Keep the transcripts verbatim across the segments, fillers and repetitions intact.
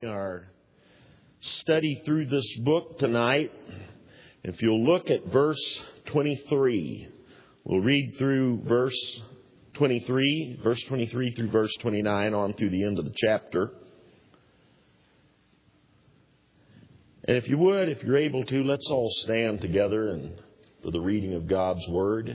Our study through this book tonight. If you'll look at verse twenty-three, we'll read through verse twenty-three, verse twenty-three through verse twenty-nine, on through the end of the chapter. And if you would, if you're able to, let's all stand together and for the reading of God's Word.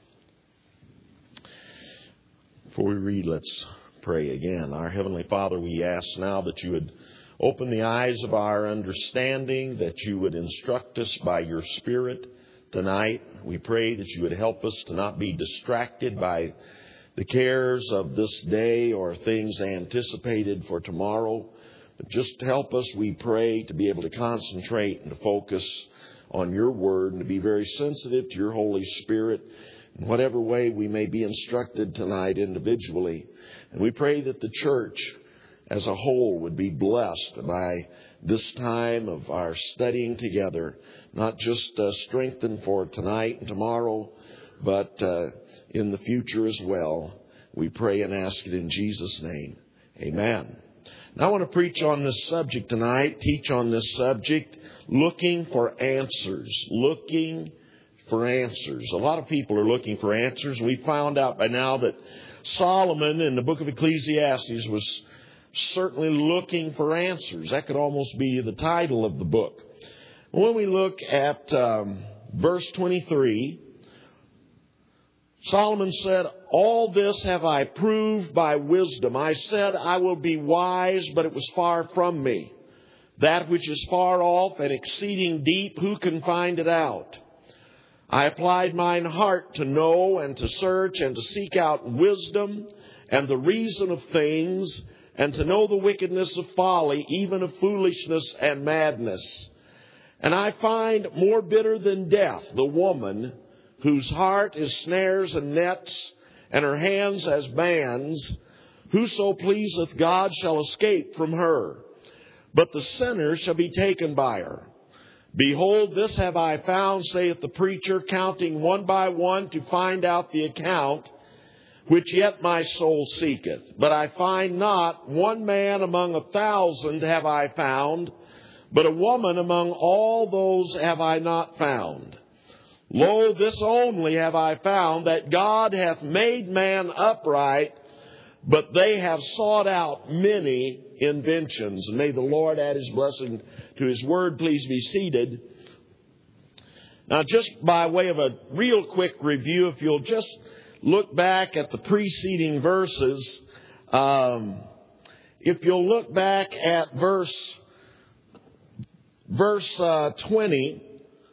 Before we read, let's pray again. Our Heavenly Father, we ask now that you would open the eyes of our understanding, that you would instruct us by your Spirit tonight. We pray that you would help us to not be distracted by the cares of this day or things anticipated for tomorrow. But just help us, we pray, to be able to concentrate and to focus on your word and to be very sensitive to your Holy Spirit in whatever way we may be instructed tonight individually. And we pray that the church as a whole would be blessed by this time of our studying together, not just uh, strengthened for tonight and tomorrow, but uh, in the future as well. We pray and ask it in Jesus' name. Amen. Now I want to preach on this subject tonight, teach on this subject, looking for answers, looking for answers. A lot of people are looking for answers. We found out by now that Solomon in the book of Ecclesiastes was certainly looking for answers. That could almost be the title of the book. When we look at um, verse twenty-three, Solomon said, "All this have I proved by wisdom. I said, I will be wise, but it was far from me. That which is far off and exceeding deep, who can find it out? I applied mine heart to know and to search and to seek out wisdom and the reason of things, and to know the wickedness of folly, even of foolishness and madness. And I find more bitter than death the woman whose heart is snares and nets, and her hands as bands. Whoso pleaseth God shall escape from her, but the sinner shall be taken by her. Behold, this have I found, saith the preacher, counting one by one to find out the account, which yet my soul seeketh. But I find not, one man among a thousand have I found, but a woman among all those have I not found. Lo, this only have I found, that God hath made man upright, but they have sought out many inventions." And may the Lord add his blessing to his word. Please be seated. Now, just by way of a real quick review, if you'll just look back at the preceding verses. Um, if you'll look back at verse verse uh, twenty,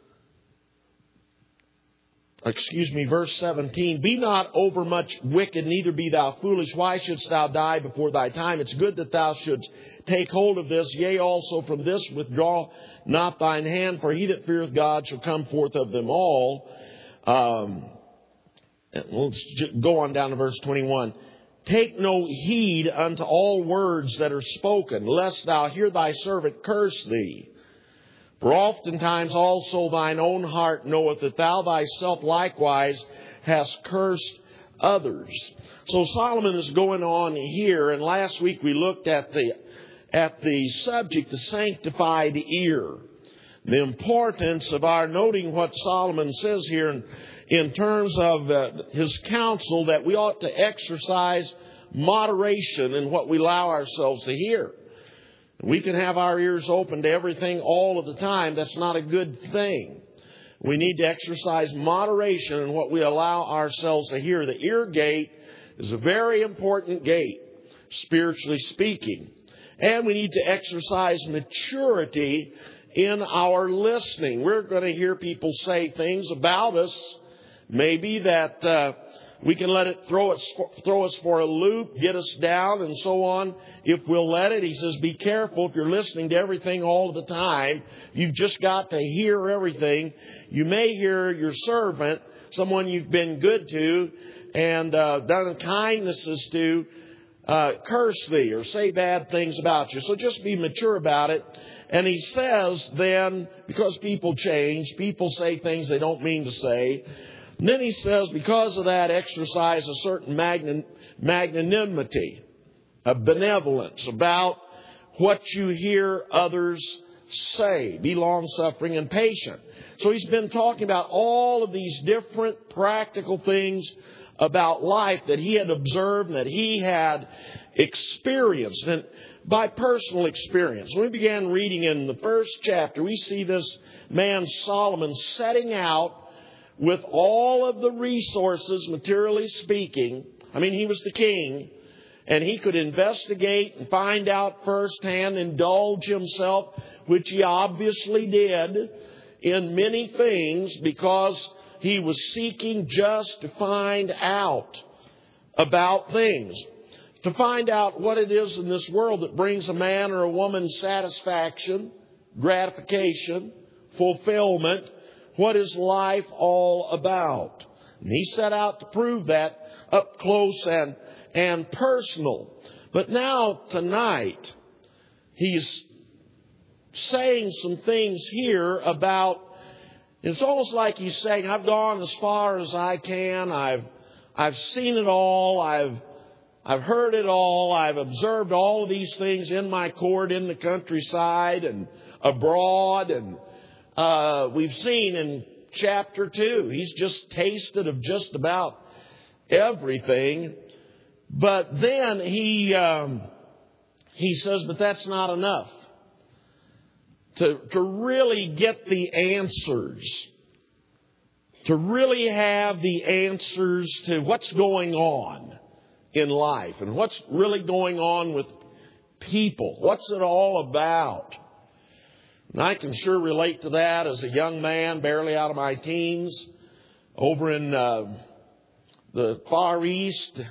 excuse me, verse seventeen. "Be not overmuch wicked, neither be thou foolish. Why shouldst thou die before thy time? It's good that thou shouldst take hold of this. Yea, also from this withdraw not thine hand, for he that feareth God shall come forth of them all." Um, Let's go on down to verse twenty-one. "Take no heed unto all words that are spoken, lest thou hear thy servant curse thee. For oftentimes also thine own heart knoweth that thou thyself likewise hast cursed others." So Solomon is going on here, and last week we looked at the at the subject, the sanctified ear. The importance of our noting what Solomon says here in in terms of uh, his counsel, that we ought to exercise moderation in what we allow ourselves to hear. We can have our ears open to everything all of the time. That's not a good thing. We need to exercise moderation in what we allow ourselves to hear. The ear gate is a very important gate, spiritually speaking. And we need to exercise maturity in our listening. We're going to hear people say things about us, maybe that uh, we can let it throw us throw us for a loop, get us down, and so on. If we'll let it, he says, be careful if you're listening to everything all the time. You've just got to hear everything. You may hear your servant, someone you've been good to and uh, done kindnesses to, uh, curse thee or say bad things about you. So just be mature about it. And he says then, because people change, people say things they don't mean to say. And then he says, because of that, exercise a certain magnan- magnanimity, a benevolence about what you hear others say. Be long-suffering and patient. So he's been talking about all of these different practical things about life that he had observed and that he had experienced, and by personal experience. When we began reading in the first chapter, we see this man Solomon setting out with all of the resources, materially speaking. I mean, he was the king, and he could investigate and find out firsthand, indulge himself, which he obviously did, in many things because he was seeking just to find out about things. To find out what it is in this world that brings a man or a woman satisfaction, gratification, fulfillment. What is life all about? And he set out to prove that up close and, and personal. But now, tonight, he's saying some things here about, it's almost like he's saying, I've gone as far as I can. I've, I've seen it all. I've I've heard it all. I've observed all of these things in my court, in the countryside and abroad. And uh, we've seen in chapter two, he's just tasted of just about everything. But then he um, he says, but that's not enough. To, to really get the answers, to really have the answers to what's going on in life and what's really going on with people. What's it all about? And I can sure relate to that as a young man, barely out of my teens, over in uh, the Far East,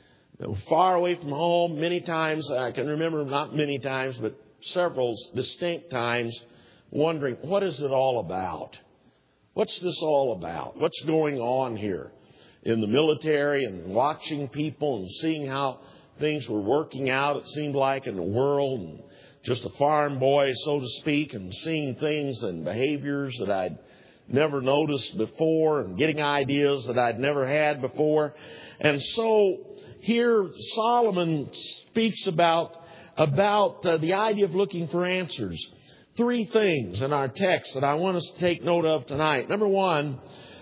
far away from home. Many times, I can remember, not many times, but several distinct times, wondering, what is it all about? What's this all about? What's going on here in the military, and watching people and seeing how things were working out, it seemed like, in the world, and just a farm boy, so to speak, and seeing things and behaviors that I'd never noticed before, and getting ideas that I'd never had before. And so here Solomon speaks about, about uh, the idea of looking for answers. Three things in our text that I want us to take note of tonight. Number one,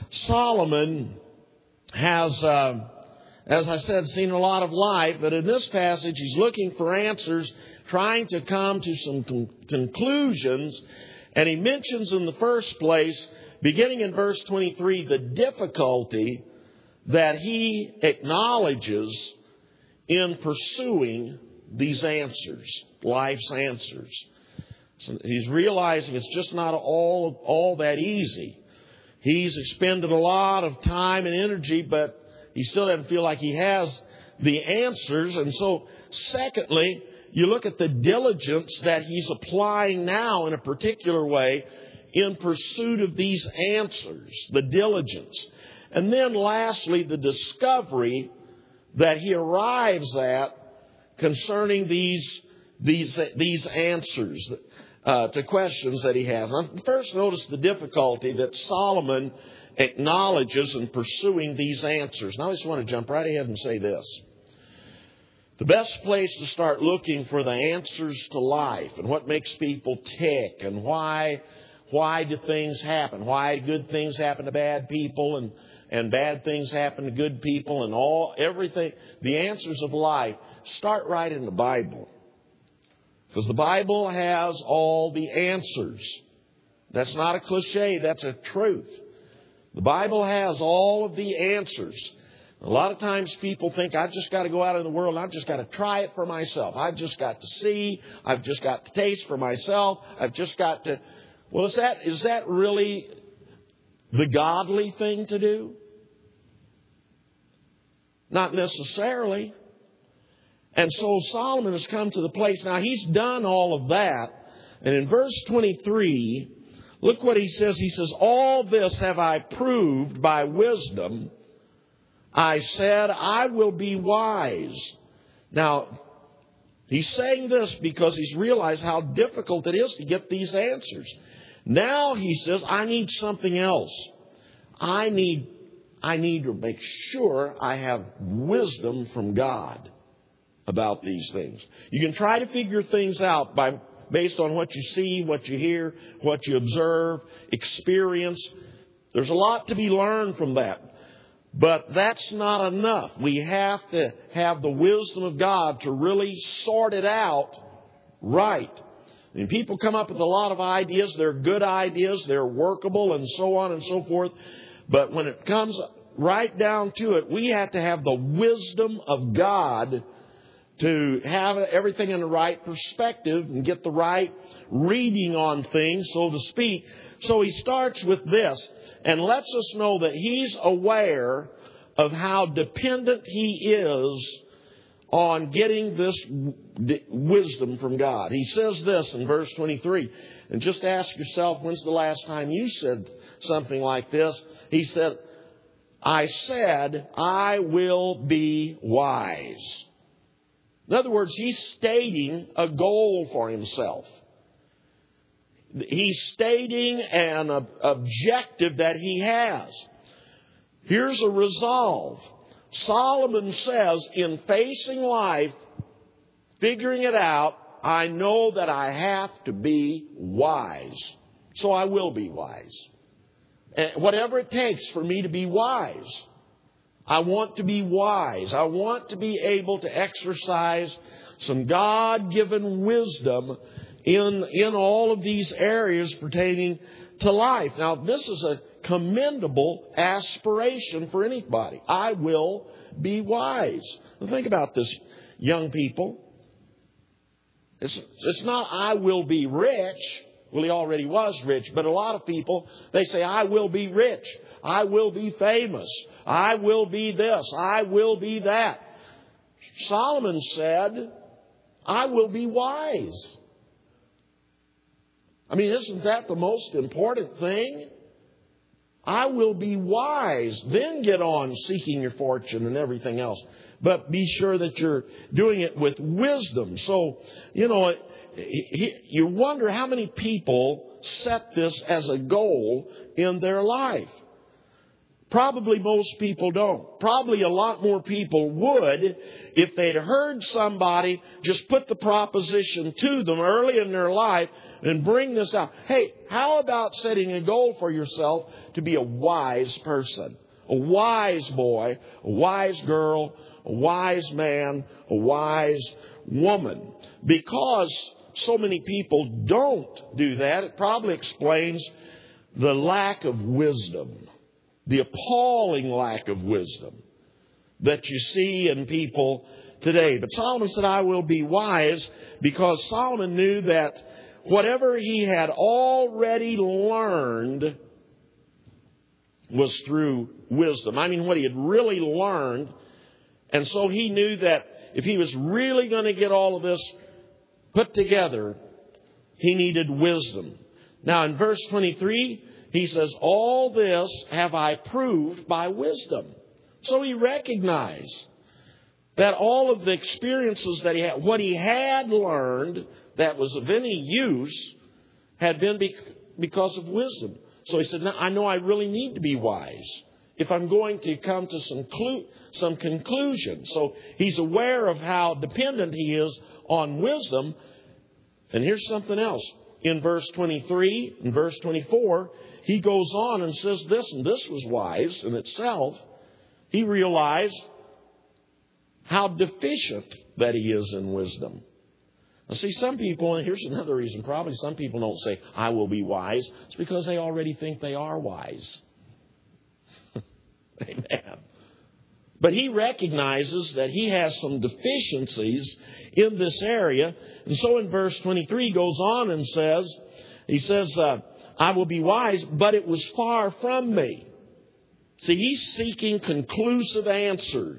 Solomon has, uh, as I said, seen a lot of life, but in this passage he's looking for answers, trying to come to some con- conclusions. And he mentions in the first place, beginning in verse twenty-three, the difficulty that he acknowledges in pursuing these answers, life's answers. So he's realizing it's just not all, all that easy. He's expended a lot of time and energy, but he still doesn't feel like he has the answers. And so, secondly, you look at the diligence that he's applying now in a particular way in pursuit of these answers, the diligence. And then lastly, the discovery that he arrives at concerning these, these, these answers Uh, to questions that he has. Now, first, notice the difficulty that Solomon acknowledges in pursuing these answers. Now, I just want to jump right ahead and say this. The best place to start looking for the answers to life and what makes people tick and why, why do things happen, why good things happen to bad people and, and bad things happen to good people and all, everything, the answers of life, start right in the Bible. Because the Bible has all the answers. That's not a cliche. That's a truth. The Bible has all of the answers. A lot of times people think, I've just got to go out in the world and I've just got to try it for myself. I've just got to see. I've just got to taste for myself. I've just got to... Well, is that, is that really the godly thing to do? Not necessarily. And so Solomon has come to the place, now he's done all of that. And in verse twenty-three, look what he says. He says, all this have I proved by wisdom. I said, I will be wise. Now, he's saying this because he's realized how difficult it is to get these answers. Now he says, I need something else. I need, I need to make sure I have wisdom from God. about these things. You can try to figure things out by based on what you see, what you hear, what you observe, experience. There's a lot to be learned from that. But that's not enough. We have to have the wisdom of God to really sort it out right. And people come up with a lot of ideas. They're good ideas. They're workable and so on and so forth. But when it comes right down to it, we have to have the wisdom of God to have everything in the right perspective and get the right reading on things, so to speak. So he starts with this and lets us know that he's aware of how dependent he is on getting this wisdom from God. He says this in verse twenty-three. And just ask yourself, when's the last time you said something like this? He said, I said, I will be wise. In other words, he's stating a goal for himself. He's stating an objective that he has. Here's a resolve. Solomon says, in facing life, figuring it out, I know that I have to be wise. So I will be wise. And whatever it takes for me to be wise. I want to be wise. I want to be able to exercise some God-given wisdom in, in all of these areas pertaining to life. Now, this is a commendable aspiration for anybody. I will be wise. Now, think about this, young people. It's, it's not I will be rich. Well, he already was rich, but a lot of people, they say, I will be rich. I will be famous. I will be this. I will be that. Solomon said, I will be wise. I mean, isn't that the most important thing? I will be wise. Then get on seeking your fortune and everything else. But be sure that you're doing it with wisdom. So, you know, you wonder how many people set this as a goal in their life. Probably most people don't. Probably a lot more people would if they'd heard somebody just put the proposition to them early in their life and bring this out. Hey, how about setting a goal for yourself to be a wise person? A wise boy, a wise girl, a wise man, a wise woman. Because so many people don't do that, it probably explains the lack of wisdom. The appalling lack of wisdom that you see in people today. But Solomon said, I will be wise, because Solomon knew that whatever he had already learned was through wisdom. I mean, what he had really learned. And so he knew that if he was really going to get all of this put together, he needed wisdom. Now, in verse twenty-three, he says, all this have I proved by wisdom. So he recognized that all of the experiences that he had, what he had learned that was of any use, had been because of wisdom. So he said, now, I know I really need to be wise if I'm going to come to some, clu- some conclusion. So he's aware of how dependent he is on wisdom. And here's something else. In verse twenty-three and verse twenty-four, he goes on and says this, and this was wise in itself. He realized how deficient that he is in wisdom. Now, see, some people, and here's another reason, probably some people don't say, I will be wise. It's because they already think they are wise. Amen. But he recognizes that he has some deficiencies in this area. And so in verse twenty-three, he goes on and says, he says, uh, I will be wise, but it was far from me. See, he's seeking conclusive answers.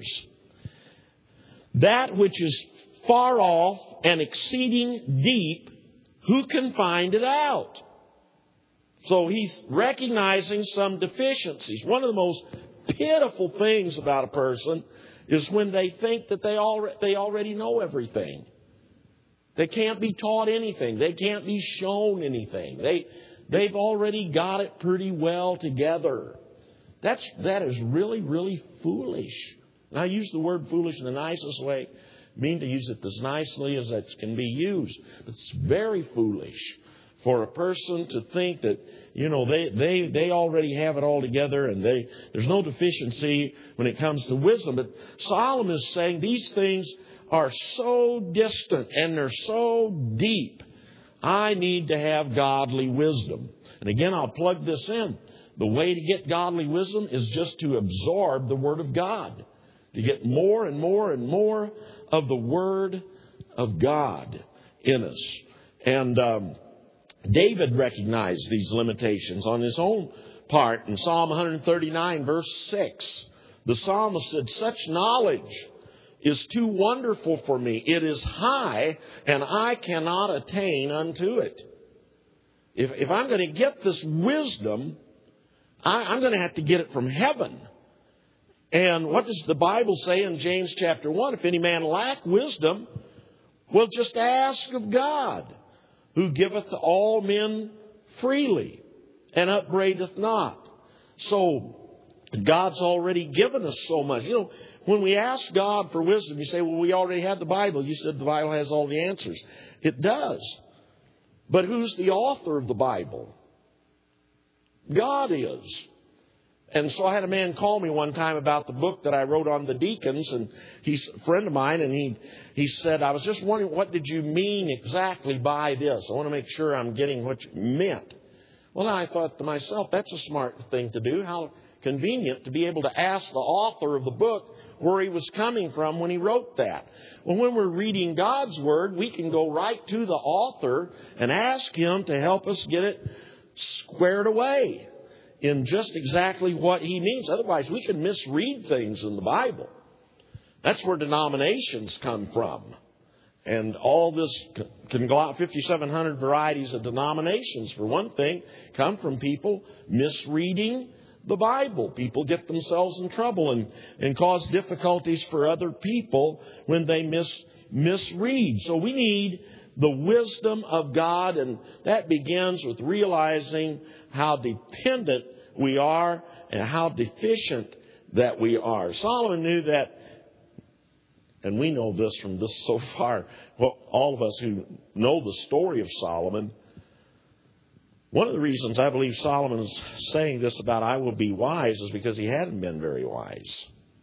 That which is far off and exceeding deep, who can find it out? So he's recognizing some deficiencies. One of the most pitiful things about a person is when they think that they already, they already know everything. They can't be taught anything. They can't be shown anything. They, they've already got it pretty well together. That's, that is really, really foolish. And I use the word foolish in the nicest way, mean to use it as nicely as it can be used. But it's very foolish for a person to think that, you know, they, they, they already have it all together and they there's no deficiency when it comes to wisdom. But Solomon is saying these things are so distant and they're so deep. I need to have godly wisdom. And again, I'll plug this in. The way to get godly wisdom is just to absorb the Word of God. To get more and more and more of the Word of God in us. And um, David recognized these limitations on his own part in Psalm one thirty-nine, verse six. The psalmist said, "Such knowledge is too wonderful for me. It is high, and I cannot attain unto it." If, if I'm going to get this wisdom, I, I'm going to have to get it from heaven. And what does the Bible say in James chapter one? If any man lack wisdom, well, just ask of God, who giveth to all men freely and upbraideth not. So God's already given us so much. You know, when we ask God for wisdom, you say, well, we already have the Bible. You said the Bible has all the answers. It does. But who's the author of the Bible? God is. And so I had a man call me one time about the book that I wrote on the deacons, and he's a friend of mine, and he he said, I was just wondering, what did you mean exactly by this? I want to make sure I'm getting what you meant. Well, I thought to myself, that's a smart thing to do. How convenient to be able to ask the author of the book where he was coming from when he wrote that. Well, when we're reading God's Word, we can go right to the author and ask him to help us get it squared away in just exactly what he means. Otherwise, we can misread things in the Bible. That's where denominations come from. And all this can go out, fifty-seven hundred varieties of denominations, for one thing, come from people misreading the Bible. People get themselves in trouble and, and cause difficulties for other people when they mis, misread. So we need the wisdom of God, and that begins with realizing how dependent we are and how deficient that we are. Solomon knew that, and we know this from this so far, well, all of us who know the story of Solomon, one of the reasons I believe Solomon is saying this about I will be wise is because he hadn't been very wise.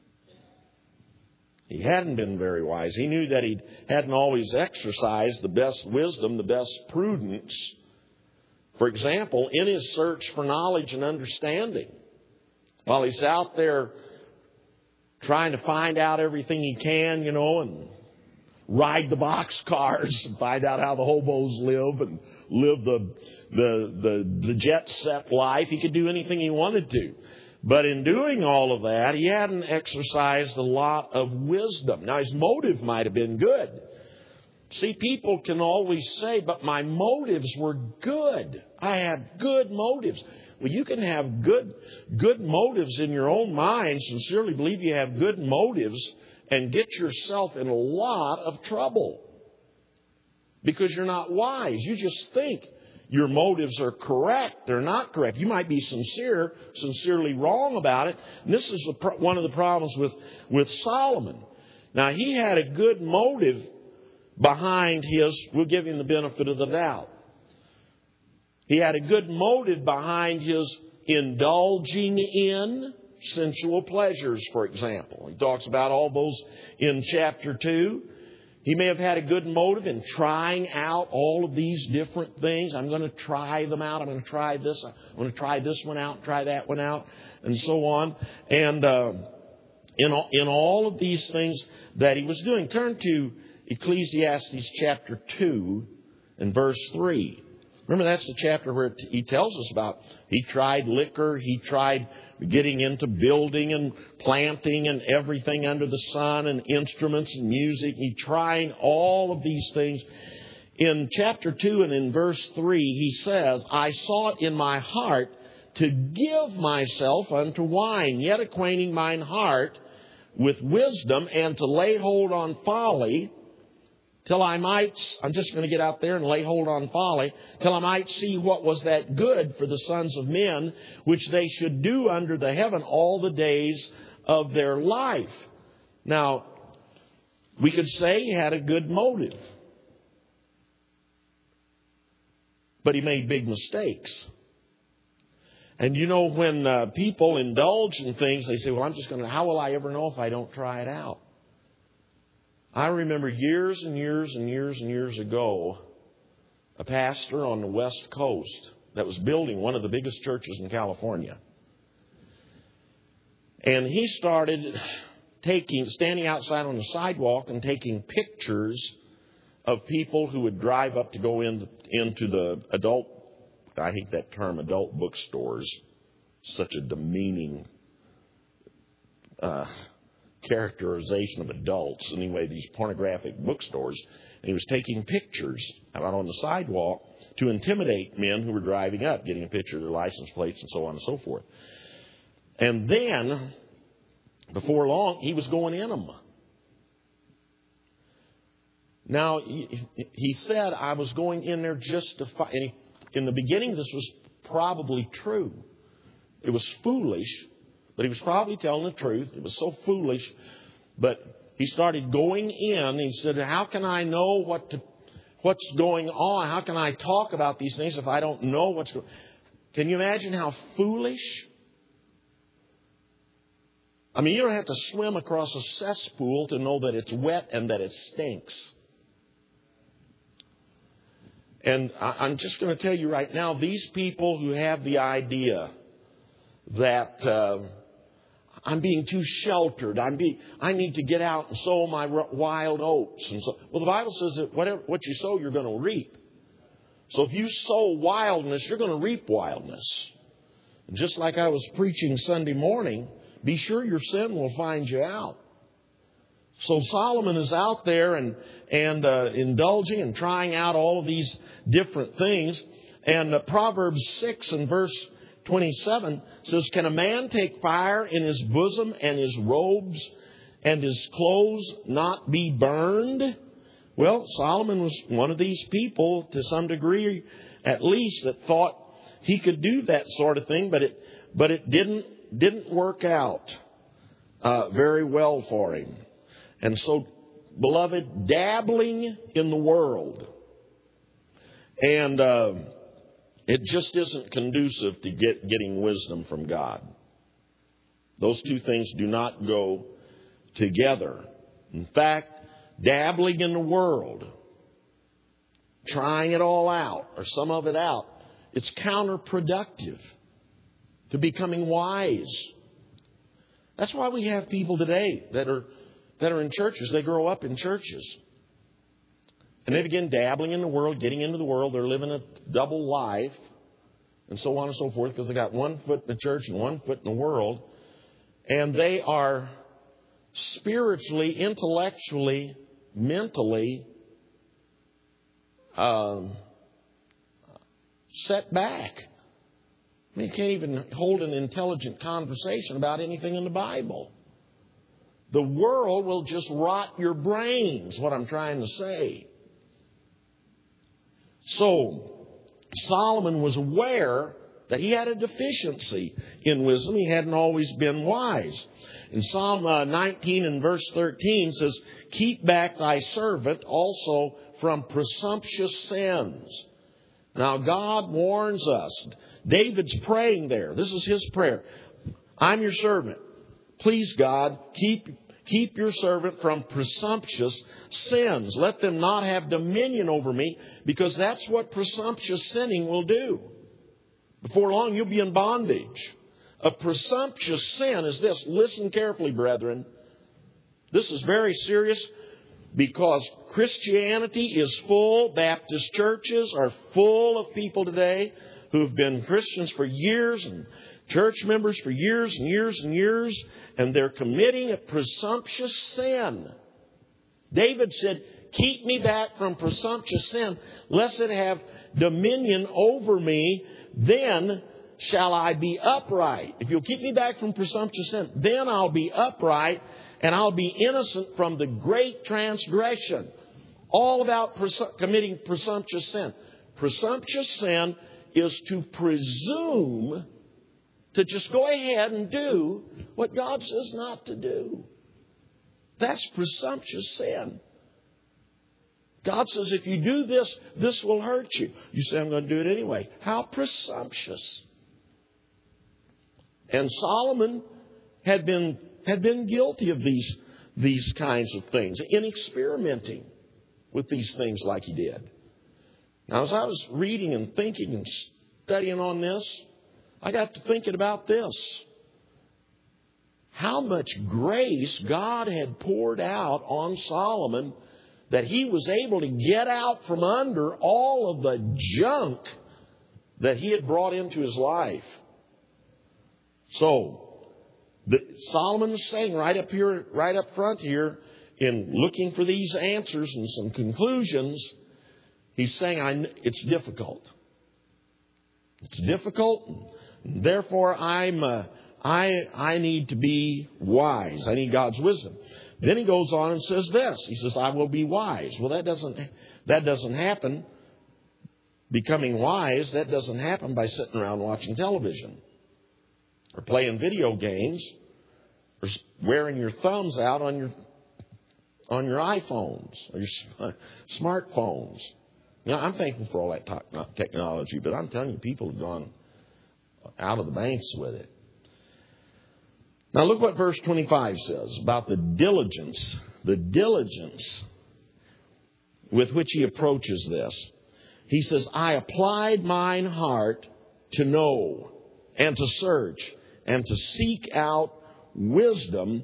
He hadn't been very wise. He knew that he hadn't always exercised the best wisdom, the best prudence. For example, in his search for knowledge and understanding, while he's out there trying to find out everything he can, you know, and ride the box cars and find out how the hobos live and live the the the, the jet set life. He could do anything he wanted to. But in doing all of that, he hadn't exercised a lot of wisdom. Now, his motive might have been good. See, people can always say, but my motives were good. I had good motives. Well, you can have good, good motives in your own mind, sincerely believe you have good motives, and get yourself in a lot of trouble because you're not wise. You just think your motives are correct. They're not correct. You might be sincere, sincerely wrong about it. And this is the, one of the problems with, with Solomon. Now, he had a good motive behind his, we'll give him the benefit of the doubt. He had a good motive behind his indulging in sensual pleasures, for example. He talks about all those in chapter two. He may have had a good motive in trying out all of these different things. I'm going to try them out. I'm going to try this. I'm going to try this one out, try that one out, and so on. And uh, in, all, in all of these things that he was doing. Turn to Ecclesiastes chapter two and verse three. Remember, that's the chapter where he tells us about he tried liquor, he tried getting into building and planting and everything under the sun and instruments and music. He tried all of these things. In chapter two and in verse three, he says, I sought in my heart to give myself unto wine, yet acquainting mine heart with wisdom, and to lay hold on folly, till I might, I'm just going to get out there and lay hold on folly, till I might see what was that good for the sons of men, which they should do under the heaven all the days of their life. Now, We could say he had a good motive. But he made big mistakes. And you know, when uh, people indulge in things, they say, well, I'm just going to, how will I ever know if I don't try it out? I remember years and years and years and years ago, a pastor on the West Coast that was building one of the biggest churches in California. And he started taking, standing outside on the sidewalk and taking pictures of people who would drive up to go in, into the adult, I hate that term, adult bookstores. Such a demeaning uh, characterization of adults. Anyway, these pornographic bookstores. And he was taking pictures out on the sidewalk to intimidate men who were driving up, getting a picture of their license plates and so on and so forth. And then, before long, he was going in them. Now, he said, I was going in there just to fight. And he, in the beginning, this was probably true. It was foolish, but he was probably telling the truth. It was so foolish. But he started going in. He said, how can I know what to, what's going on? How can I talk about these things if I don't know what's going on? Can you imagine how foolish? I mean, you don't have to swim across a cesspool to know that it's wet and that it stinks. And I'm just going to tell you right now, these people who have the idea that uh, I'm being too sheltered, I'm being, I need to get out and sow my wild oats. And so, well, the Bible says that whatever what you sow, you're going to reap. So if you sow wildness, you're going to reap wildness. And just like I was preaching Sunday morning, be sure your sin will find you out. So Solomon is out there and and uh, indulging and trying out all of these different things. And uh, Proverbs six and verse twenty-seven says, can a man take fire in his bosom and his robes and his clothes not be burned? Well, Solomon was one of these people to some degree, at least, that thought he could do that sort of thing, but it but it didn't didn't work out uh, very well for him. And so, beloved, dabbling in the world, and uh, it just isn't conducive to get, getting wisdom from God. Those two things do not go together. In fact, dabbling in the world, trying it all out, or some of it out, it's counterproductive to becoming wise. That's why we have people today that are that are in churches. They grow up in churches. And they begin dabbling in the world, getting into the world. They're living a double life and so on and so forth because they got one foot in the church and one foot in the world. And they are spiritually, intellectually, mentally um, set back. I mean, you can't even hold an intelligent conversation about anything in the Bible. The world will just rot your brains, what I'm trying to say. So, Solomon was aware that he had a deficiency in wisdom. He hadn't always been wise. In Psalm uh, nineteen and verse thirteen says, keep back thy servant also from presumptuous sins. Now, God warns us. David's praying there. This is his prayer. I'm your servant. Please, God, keep keep your servant from presumptuous sins. Let them not have dominion over me, because that's what presumptuous sinning will do. Before long, you'll be in bondage. A presumptuous sin is this. Listen carefully, brethren. This is very serious because Christianity is full. Baptist churches are full of people today who've been Christians for years and church members for years and years and years, and they're committing a presumptuous sin. David said, keep me back from presumptuous sin, lest it have dominion over me, then shall I be upright. If you'll keep me back from presumptuous sin, then I'll be upright, and I'll be innocent from the great transgression. All about presu- committing presumptuous sin. Presumptuous sin is to presume to just go ahead and do what God says not to do. That's presumptuous sin. God says, if you do this, this will hurt you. You say, I'm going to do it anyway. How presumptuous. And Solomon had been had been guilty of these, these kinds of things, in experimenting with these things like he did. Now, as I was reading and thinking and studying on this, I got to thinking about this. How much grace God had poured out on Solomon that he was able to get out from under all of the junk that he had brought into his life. So, the, Solomon is saying right up here, right up front here, in looking for these answers and some conclusions, he's saying, I, it's difficult. It's difficult. Therefore, I'm, uh, I, I need to be wise. I need God's wisdom. Then he goes on and says this. He says, I will be wise. Well, that doesn't, that doesn't happen. Becoming wise, that doesn't happen by sitting around watching television or playing video games or wearing your thumbs out on your, on your iPhones or your smartphones. You know, I'm thankful for all that technology, but I'm telling you, people have gone out of the banks with it. Now look what verse twenty-five says about the diligence, the diligence with which he approaches this. He says, I applied mine heart to know and to search and to seek out wisdom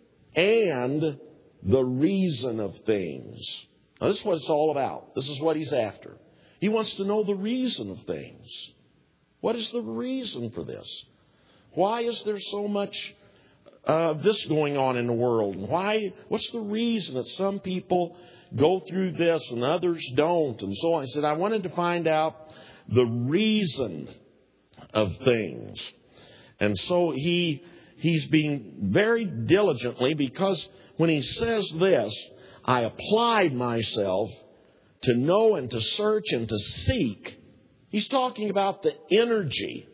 and the reason of things. Now, this is what it's all about. This is what he's after. He wants to know the reason of things. What is the reason for this? Why is there so much of uh, this going on in the world? And why? What's the reason that some people go through this and others don't? And so on. I said, I wanted to find out the reason of things. And so he he's being very diligently, because when he says this, I applied myself to know and to search and to seek. He's talking about the energy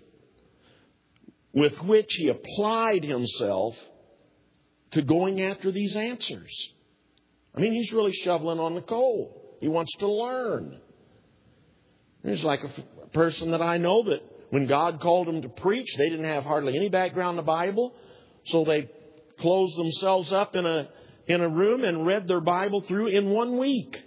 with which he applied himself to going after these answers. I mean, he's really shoveling on the coal. He wants to learn. He's like a f- person that I know that when God called them to preach, they didn't have hardly any background in the Bible. So they closed themselves up in a in a room and read their Bible through in one week.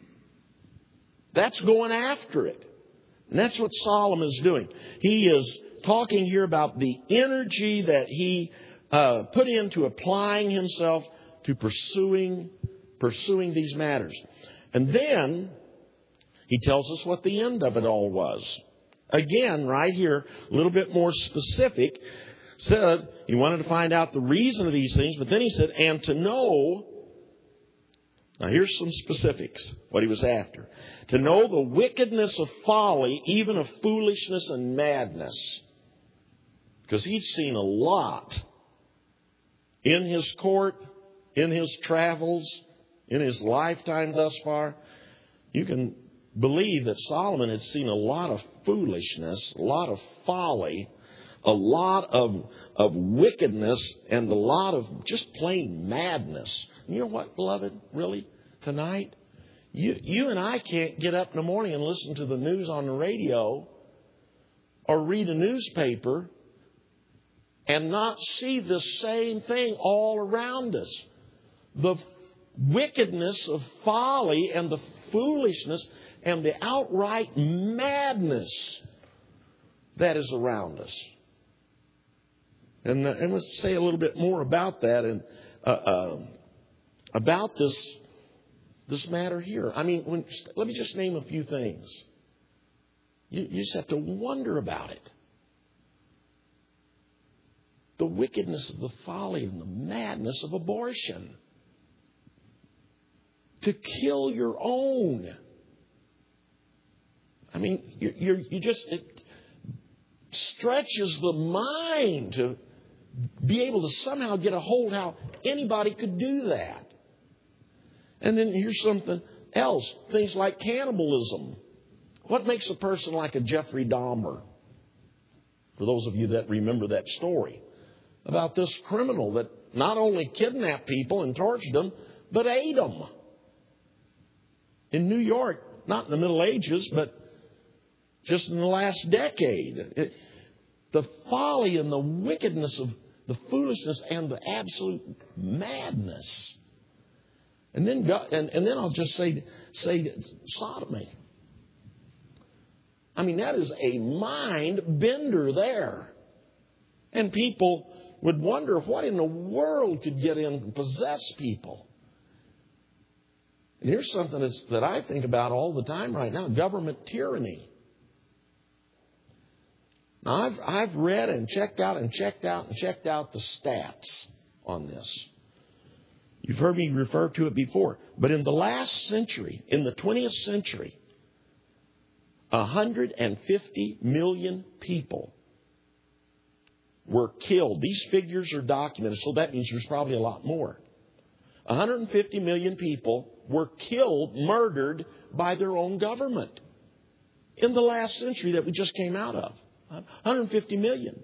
That's going after it. And that's what Solomon is doing. He is talking here about the energy that he uh, put into applying himself to pursuing, pursuing these matters. And then he tells us what the end of it all was. Again, right here, a little bit more specific. Said he wanted to find out the reason of these things, but then he said, and to know. Now here's some specifics, what he was after. To know the wickedness of folly, even of foolishness and madness. Because he'd seen a lot in his court, in his travels, in his lifetime thus far. You can believe that Solomon had seen a lot of foolishness, a lot of folly, a lot of, of wickedness, and a lot of just plain madness. You know what, beloved, really, tonight? You, you and I can't get up in the morning and listen to the news on the radio or read a newspaper and not see the same thing all around us. The wickedness of folly and the foolishness and the outright madness that is around us. And, uh, and let's say a little bit more about that and uh, uh, about this this matter here. I mean, when, let me just name a few things. You, you just have to wonder about it. The wickedness of the folly and the madness of abortion. To kill your own. I mean, you you're, you just it stretches the mind to be able to somehow get a hold how anybody could do that. And then here's something else. Things like cannibalism. What makes a person like a Jeffrey Dahmer? For those of you that remember that story. About this criminal that not only kidnapped people and tortured them, but ate them. In New York, not in the Middle Ages, but just in the last decade. It, the folly and the wickedness of the foolishness and the absolute madness. And then, and, and then I'll just say, say sodomy. I mean, that is a mind bender there. And people would wonder what in the world could get in and possess people. And here's something that's, that I think about all the time right now, government tyranny. Now, I've, I've read and checked out and checked out and checked out the stats on this. You've heard me refer to it before. But in the last century, in the twentieth century, one hundred fifty million people were killed. These figures are documented, so that means there's probably a lot more. one hundred fifty million people were killed, murdered by their own government in the last century that we just came out of. one hundred fifty million.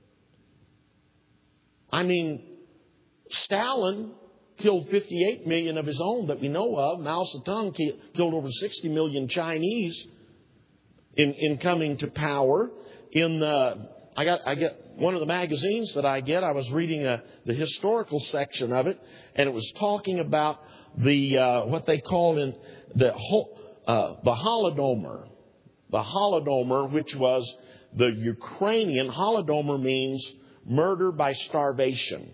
I mean, Stalin killed fifty-eight million of his own that we know of. Mao Zedong killed over sixty million Chinese in, in coming to power. In the, I got, I get one of the magazines that I get. I was reading a, the historical section of it, and it was talking about the uh, what they call in the uh, the Holodomor, the Holodomor, which was the Ukrainian. Holodomor means murder by starvation.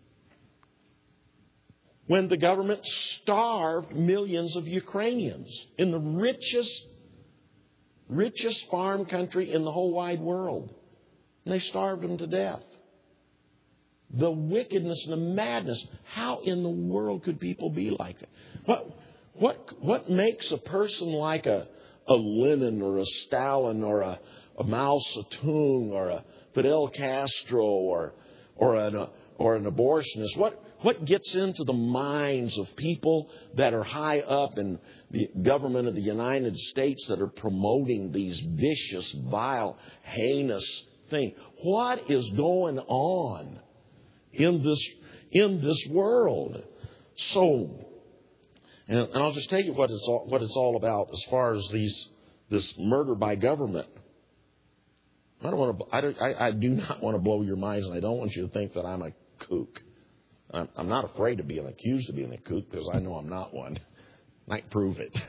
When the government starved millions of Ukrainians in the richest, richest farm country in the whole wide world. And they starved them to death. The wickedness and the madness. How in the world could people be like that? What, what, what makes a person like a, a Lenin or a Stalin or a, a Mao Zedong or a Fidel Castro or, or, an, or an abortionist? What, what gets into the minds of people that are high up in the government of the United States that are promoting these vicious, vile, heinous things? What is going on in this in this world? So, and, and I'll just tell you what it's all, what it's all about as far as these this murder by government. I don't want to. I, don't, I, I do not want to blow your minds, and I don't want you to think that I'm a kook. I'm, I'm not afraid of being accused of being a kook because I know I'm not one. I can prove it.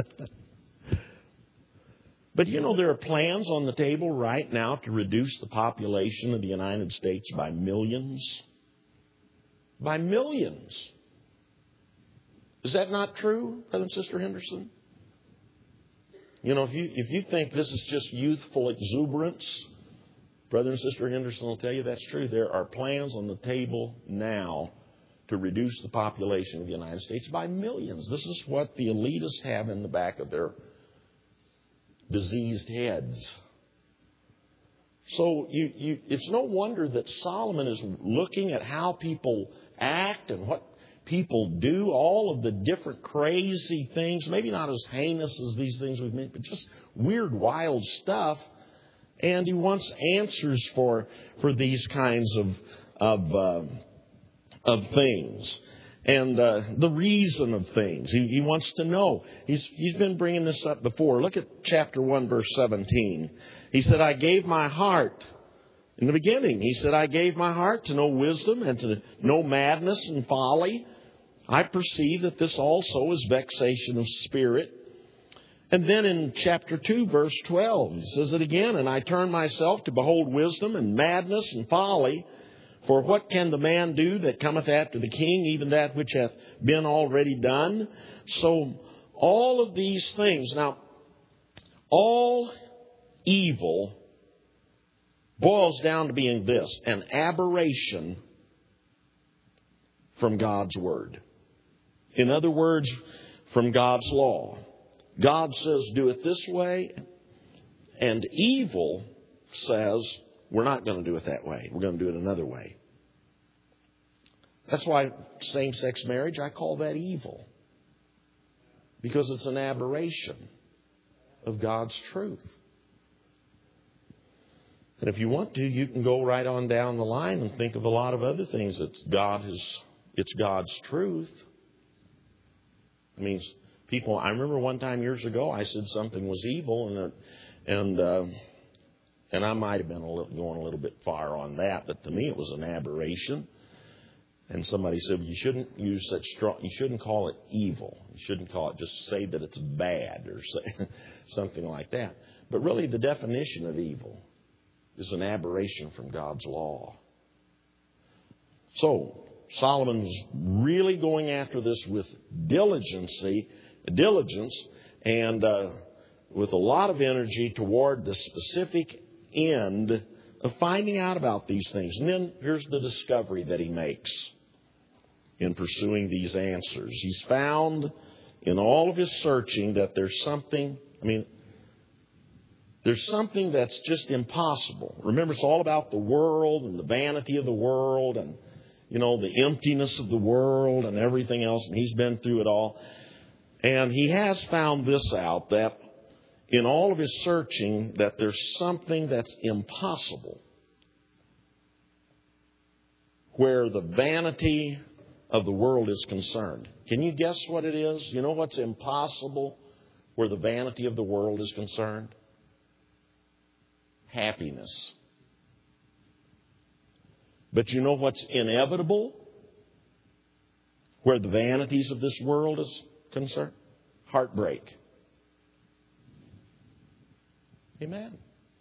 But you know, there are plans on the table right now to reduce the population of the United States by millions. By millions. Is that not true, Brother and Sister Henderson? You know, if you if you think this is just youthful exuberance, Brother and Sister Henderson will tell you that's true. There are plans on the table now to reduce the population of the United States by millions. This is what the elitists have in the back of their diseased heads. So you, you, it's no wonder that Solomon is looking at how people act and what people do, all of the different crazy things, maybe not as heinous as these things we've made, but just weird, wild stuff. And he wants answers for for these kinds of of uh, of things. And uh, the reason of things. He, he wants to know. He's, he's been bringing this up before. Look at chapter one, verse seventeen. He said, I gave my heart. In the beginning, he said, I gave my heart to know wisdom and to know madness and folly. I perceive that this also is vexation of spirit. And then in chapter two, verse twelve, he says it again. And I turn myself to behold wisdom and madness and folly. For what can the man do that cometh after the king, even that which hath been already done? So all of these things. Now, all evil boils down to being this, an aberration from God's word. In other words, from God's law. God says, do it this way. And evil says, we're not going to do it that way. We're going to do it another way. That's why same-sex marriage, I call that evil. Because it's an aberration of God's truth. And if you want to, you can go right on down the line and think of a lot of other things that God has, it's God's truth. I mean, people, I remember one time years ago, I said something was evil, and and uh, and I might have been a little, going a little bit far on that, but to me it was an aberration. And somebody said, well, you shouldn't use such strong, you shouldn't call it evil. You shouldn't call it, just say that it's bad or say, something like that. But really the definition of evil is an aberration from God's law. So Solomon's really going after this with diligence, diligence and uh, with a lot of energy toward the specific end of finding out about these things. And then here's the discovery that he makes in pursuing these answers. He's found in all of his searching that there's something, I mean, there's something that's just impossible. Remember, it's all about the world and the vanity of the world and, you know, the emptiness of the world and everything else. And he's been through it all. And he has found this out, that in all of his searching, that there's something that's impossible where the vanity of the world is concerned. Can you guess what it is? You know what's impossible where the vanity of the world is concerned? Happiness. But you know what's inevitable where the vanities of this world is concerned? Heartbreak. Amen.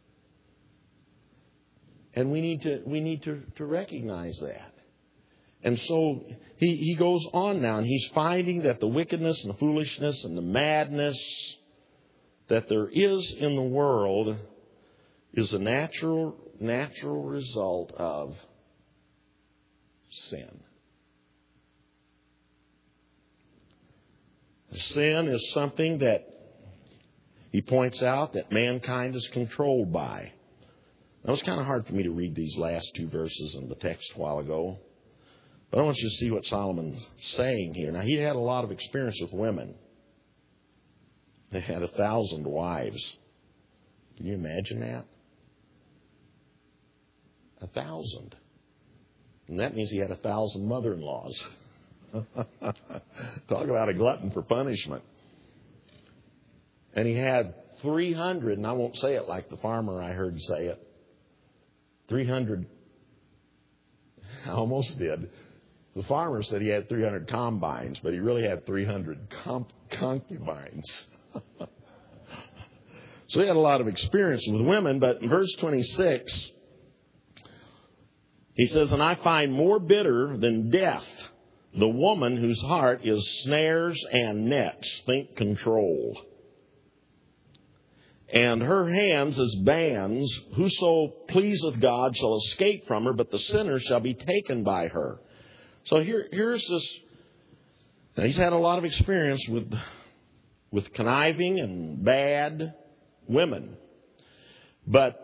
And we need to we need to, to recognize that. And so he, he goes on now, and he's finding that the wickedness and the foolishness and the madness that there is in the world is a natural natural result of sin. Sin is something that he points out that mankind is controlled by. Now, it's kind of hard for me to read these last two verses in the text a while ago. But I want you to see what Solomon's saying here. Now, he had a lot of experience with women. They had a thousand wives. Can you imagine that? A thousand. And that means he had a thousand mother-in-laws. Talk about a glutton for punishment. And he had three hundred, and I won't say it like the farmer I heard say it. three hundred, I almost did. The farmer said he had three hundred combines, but he really had three hundred comp- concubines. So he had a lot of experience with women, but in verse twenty-six, he says, and I find more bitter than death the woman whose heart is snares and nets. Think control. And her hands as bands. Whoso pleaseth God shall escape from her, but the sinner shall be taken by her. So here, here's this. Now he's had a lot of experience with, with conniving and bad women. But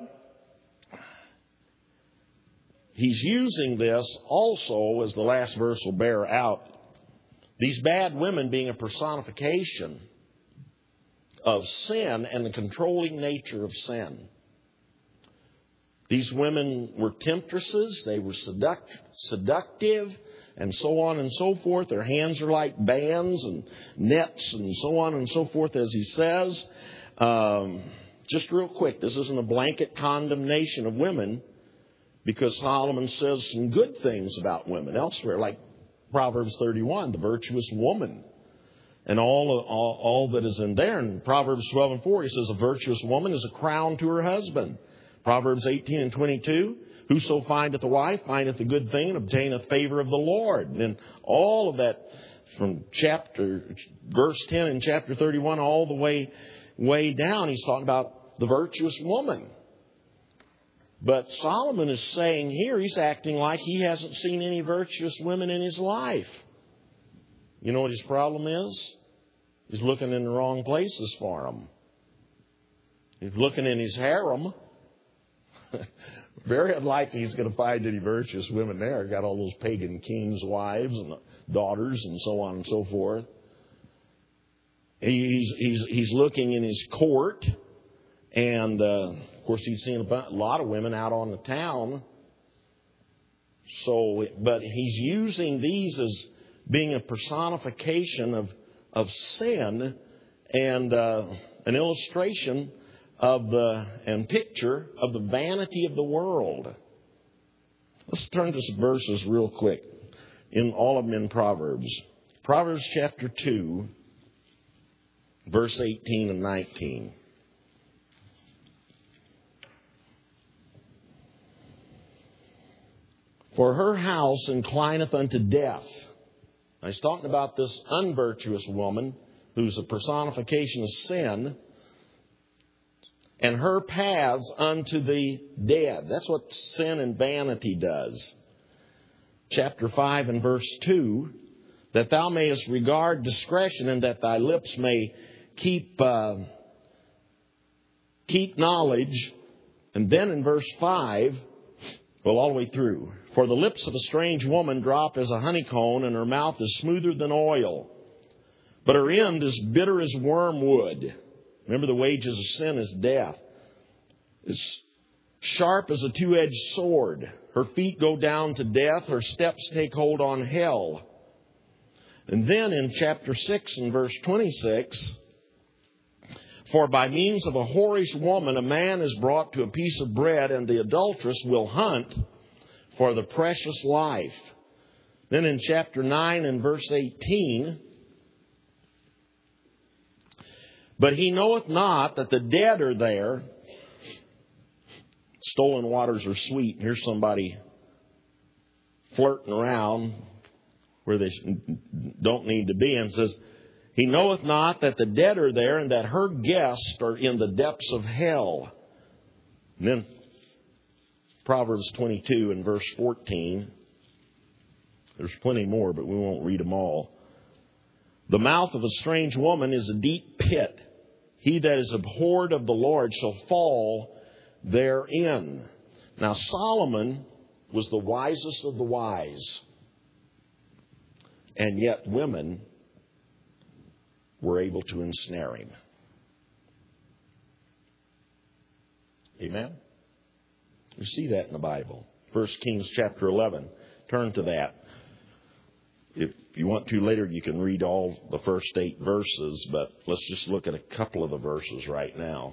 he's using this also, as the last verse will bear out, these bad women being a personification of sin and the controlling nature of sin. These women were temptresses, they were seduct, seductive, and so on and so forth. Their hands are like bands and nets and so on and so forth, as he says. Um, just real quick, this isn't a blanket condemnation of women, because Solomon says some good things about women elsewhere, like Proverbs thirty-one, the virtuous woman. And all, all all that is in there. In Proverbs twelve and four, he says, a virtuous woman is a crown to her husband. Proverbs eighteen and twenty-two, whoso findeth a wife findeth a good thing and obtaineth favor of the Lord. And then all of that from chapter, verse ten in chapter thirty-one all the way, way down, he's talking about the virtuous woman. But Solomon is saying here, he's acting like he hasn't seen any virtuous women in his life. You know what his problem is? He's looking in the wrong places for them. He's looking in his harem. Very unlikely he's going to find any virtuous women there. Got all those pagan kings' wives and daughters and so on and so forth. He's he's he's looking in his court, and uh, Of course, he's seen a lot of women out on the town. So, but he's using these as being a personification of, of sin and uh, an illustration of the and picture of the vanity of the world. Let's turn to some verses real quick. In all of them in Proverbs. Proverbs chapter two, verse eighteen and nineteen. For her house inclineth unto death. Now he's talking about this unvirtuous woman who's a personification of sin. And her paths unto the dead. That's what sin and vanity does. Chapter five and verse two. That thou mayest regard discretion and that thy lips may keep uh, keep knowledge. And then in verse five, well, all the way through. For the lips of a strange woman drop as a honeycomb, and her mouth is smoother than oil. But her end is bitter as wormwood. Remember, the wages of sin is death. It's sharp as a two-edged sword. Her feet go down to death. Her steps take hold on hell. And then in chapter six and verse twenty-six, for by means of a whorish woman a man is brought to a piece of bread, and the adulteress will hunt for the precious life. Then in chapter nine and verse eighteen, but he knoweth not that the dead are there. Stolen waters are sweet. Here's somebody flirting around where they don't need to be, and says, he knoweth not that the dead are there, and that her guests are in the depths of hell. And then Proverbs twenty-two and verse fourteen. There's plenty more, but we won't read them all. The mouth of a strange woman is a deep pit. He that is abhorred of the Lord shall fall therein. Now Solomon was the wisest of the wise. And yet women were able to ensnare him. Amen? We see that in the Bible. First Kings chapter eleven. Turn to that. If you want to later, you can read all the first eight verses, but let's just look at a couple of the verses right now.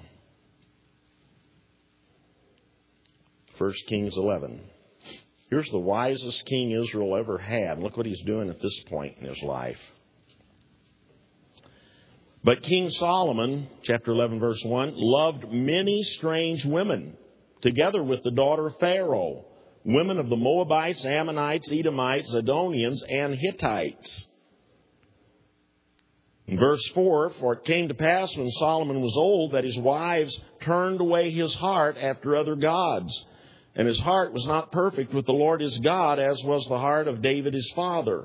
First Kings eleven. Here's the wisest king Israel ever had. Look what he's doing at this point in his life. But King Solomon, chapter eleven, verse one, loved many strange women, together with the daughter of Pharaoh, women of the Moabites, Ammonites, Edomites, Zidonians, and Hittites. In verse four, for it came to pass when Solomon was old that his wives turned away his heart after other gods, and his heart was not perfect with the Lord his God, as was the heart of David his father.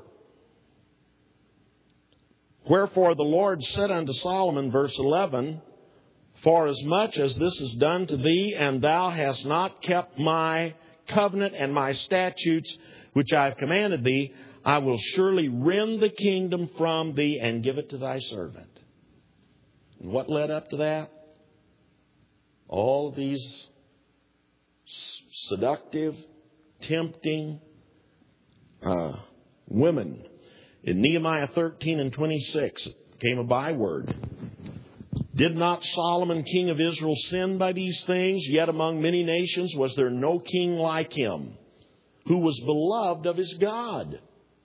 Wherefore the Lord said unto Solomon, verse eleven, for as much as this is done to thee, and thou hast not kept my covenant and my statutes, which I have commanded thee, I will surely rend the kingdom from thee and give it to thy servant. And what led up to that? All these seductive, tempting uh, women. In Nehemiah thirteen and twenty-six came a byword. Did not Solomon, king of Israel, sin by these things? Yet among many nations was there no king like him, who was beloved of his God.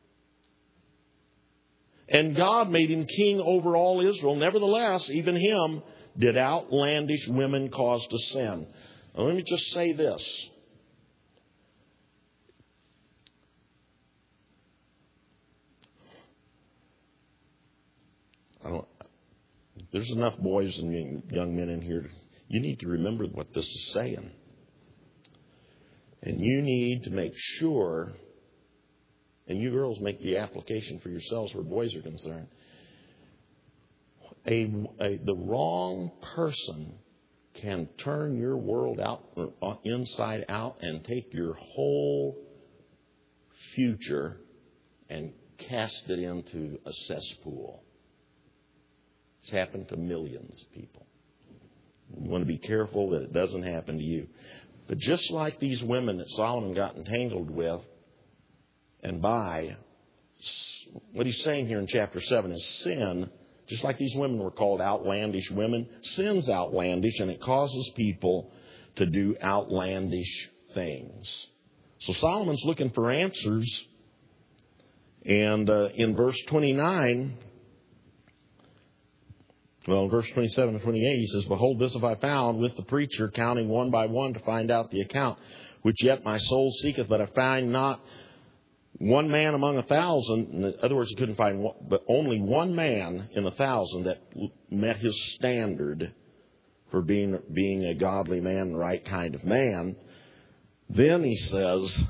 And God made him king over all Israel. Nevertheless, even him did outlandish women cause to sin. Now, let me just say this. I don't, there's enough boys and young men in here. You need to remember what this is saying. And you need to make sure, and you girls make the application for yourselves where boys are concerned. A, a, the wrong person can turn your world out inside out and take your whole future and cast it into a cesspool. It's happened to millions of people. You want to be careful that it doesn't happen to you. But just like these women that Solomon got entangled with and by, what he's saying here in chapter seven is sin. Just like these women were called outlandish women, sin's outlandish, and it causes people to do outlandish things. So Solomon's looking for answers. And uh, in verse twenty-nine, well, in verse twenty-seven and twenty-eight, he says, "Behold, this have I found with the preacher, counting one by one to find out the account, which yet my soul seeketh, but I find not one man among a thousand." In other words, he couldn't find one, but only one man in a thousand that met his standard for being being a godly man, the right kind of man. Then he says,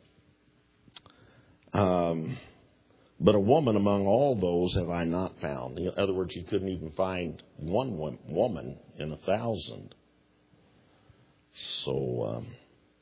um, "But a woman among all those have I not found." In other words, he couldn't even find one woman in a thousand. So um,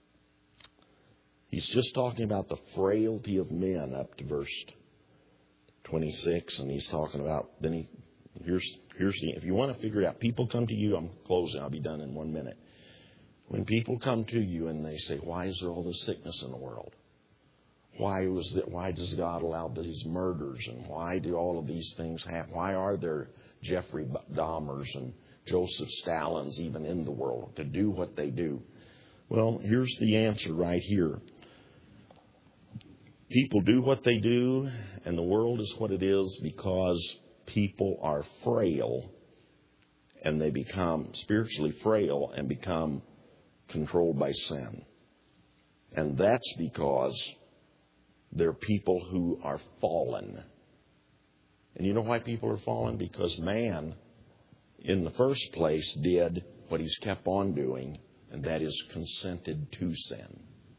he's just talking about the frailty of men up to verse twenty-six, and he's talking about, then he, here's, here's the, if you want to figure it out, people come to you, I'm closing, I'll be done in one minute. When people come to you and they say, why is there all this sickness in the world? Why was that? Why does God allow these murders? And why do all of these things happen? Why are there Jeffrey Dahmers and Joseph Stalins even in the world to do what they do? Well, here's the answer right here. People do what they do, and the world is what it is because people are frail, and they become spiritually frail and become controlled by sin. And that's because they're people who are fallen. And you know why people are fallen? Because man, in the first place, did what he's kept on doing, and that is consented to sin.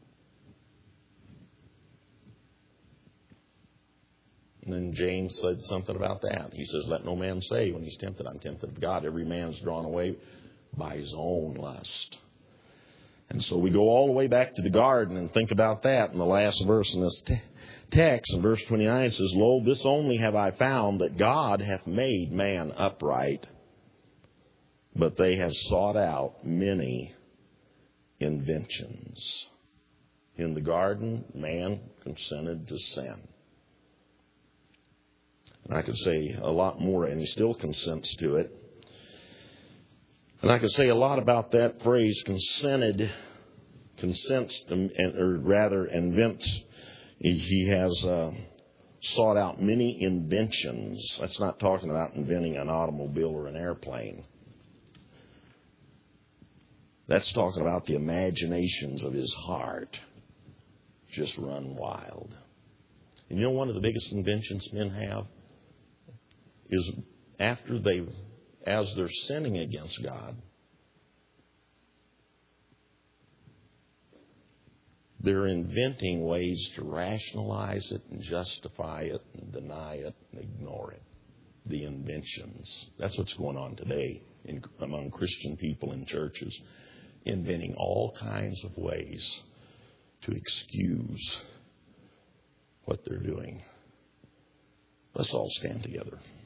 And then James said something about that. He says, let no man say when he's tempted, I'm tempted of God. Every man's drawn away by his own lust. And so we go all the way back to the garden and think about that in the last verse in this te- text. In verse twenty-nine it says, Lo, this only have I found, that God hath made man upright, but they have sought out many inventions. In the garden, man consented to sin. And I could say a lot more, and he still consents to it. And I could say a lot about that phrase, consented, consents, or rather invents. He has uh, sought out many inventions. That's not talking about inventing an automobile or an airplane. That's talking about the imaginations of his heart just run wild. And you know one of the biggest inventions men have is after they, as they're sinning against God, they're inventing ways to rationalize it and justify it and deny it and ignore it. The inventions. That's what's going on today in, among Christian people in churches. Inventing all kinds of ways to excuse what they're doing. Let's all stand together.